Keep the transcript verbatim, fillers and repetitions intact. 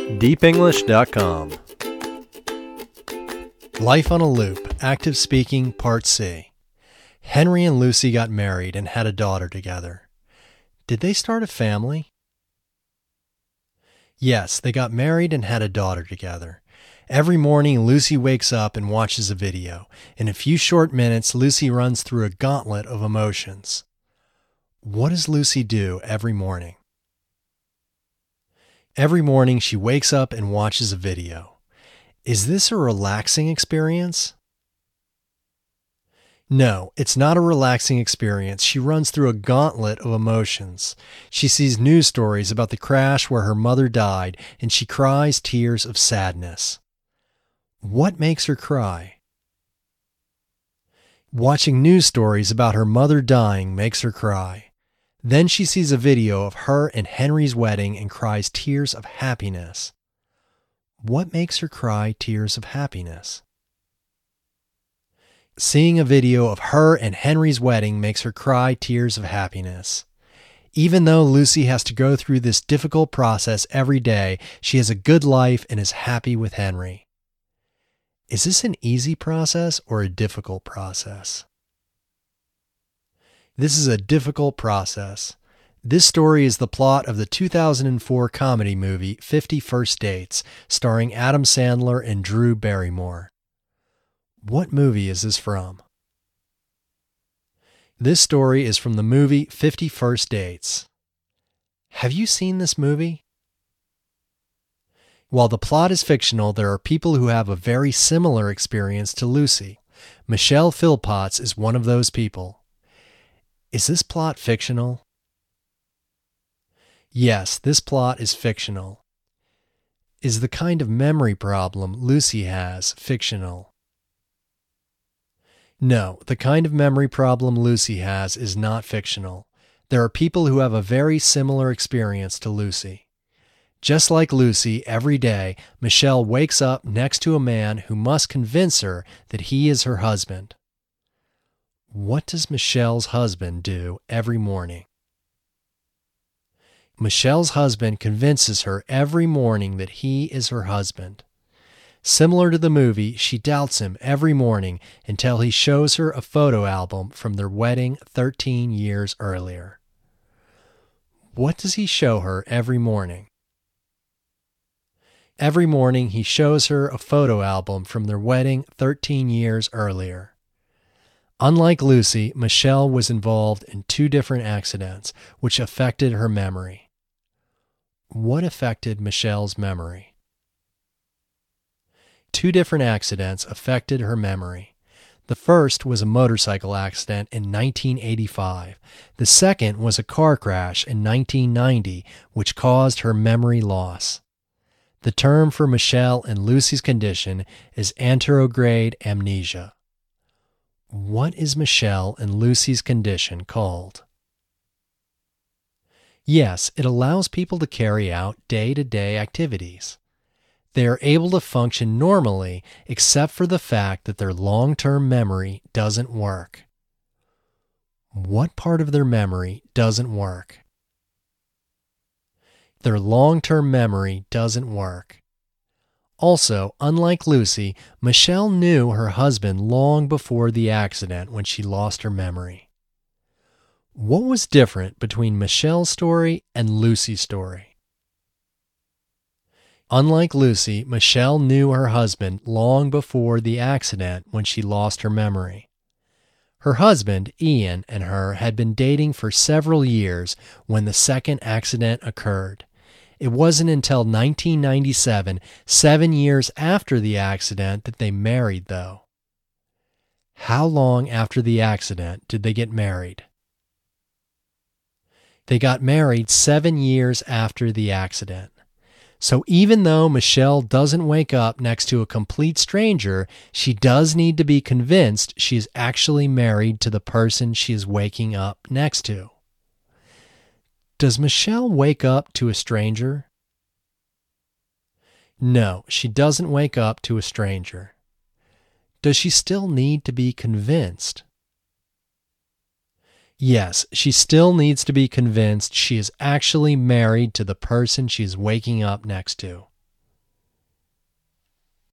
deep english dot com. Life on a Loop, Active Speaking, Part C. Henry and Lucy got married and had a daughter together. Did they start a family? Yes, they got married and had a daughter together. Every morning, Lucy wakes up and watches a video. In a few short minutes, Lucy runs through a gauntlet of emotions. What does Lucy do every morning? Every morning, she wakes up and watches a video. Is this a relaxing experience? No, it's not a relaxing experience. She runs through a gauntlet of emotions. She sees news stories about the crash where her mother died, and she cries tears of sadness. What makes her cry? Watching news stories about her mother dying makes her cry. Then she sees a video of her and Henry's wedding and cries tears of happiness. What makes her cry tears of happiness? Seeing a video of her and Henry's wedding makes her cry tears of happiness. Even though Lucy has to go through this difficult process every day, she has a good life and is happy with Henry. Is this an easy process or a difficult process? This is a difficult process. This story is the plot of the two thousand four comedy movie fifty First Dates, starring Adam Sandler and Drew Barrymore. What movie is this from? This story is from the movie fifty First Dates. Have you seen this movie? While the plot is fictional, there are people who have a very similar experience to Lucy. Michelle Philpotts is one of those people. Is this plot fictional? Yes, this plot is fictional. Is the kind of memory problem Lucy has fictional? No, the kind of memory problem Lucy has is not fictional. There are people who have a very similar experience to Lucy. Just like Lucy, every day, Michelle wakes up next to a man who must convince her that he is her husband. What does Michelle's husband do every morning? Michelle's husband convinces her every morning that he is her husband. Similar to the movie, she doubts him every morning until he shows her a photo album from their wedding thirteen years earlier. What does he show her every morning? Every morning, he shows her a photo album from their wedding thirteen years earlier. Unlike Lucy, Michelle was involved in two different accidents, which affected her memory. What affected Michelle's memory? Two different accidents affected her memory. The first was a motorcycle accident in nineteen eighty-five. The second was a car crash in nineteen ninety, which caused her memory loss. The term for Michelle and Lucy's condition is anterograde amnesia. What is Michelle and Lucy's condition called? Yes, it allows people to carry out day-to-day activities. They are able to function normally except for the fact that their long-term memory doesn't work. What part of their memory doesn't work? Their long-term memory doesn't work. Also, unlike Lucy, Michelle knew her husband long before the accident when she lost her memory. What was different between Michelle's story and Lucy's story? Unlike Lucy, Michelle knew her husband long before the accident when she lost her memory. Her husband, Ian, and her had been dating for several years when the second accident occurred. It wasn't until nineteen ninety-seven, seven years after the accident, that they married, though. How long after the accident did they get married? They got married seven years after the accident. So even though Michelle doesn't wake up next to a complete stranger, she does need to be convinced she is actually married to the person she is waking up next to. Does Michelle wake up to a stranger? No, she doesn't wake up to a stranger. Does she still need to be convinced? Yes, she still needs to be convinced she is actually married to the person she is waking up next to.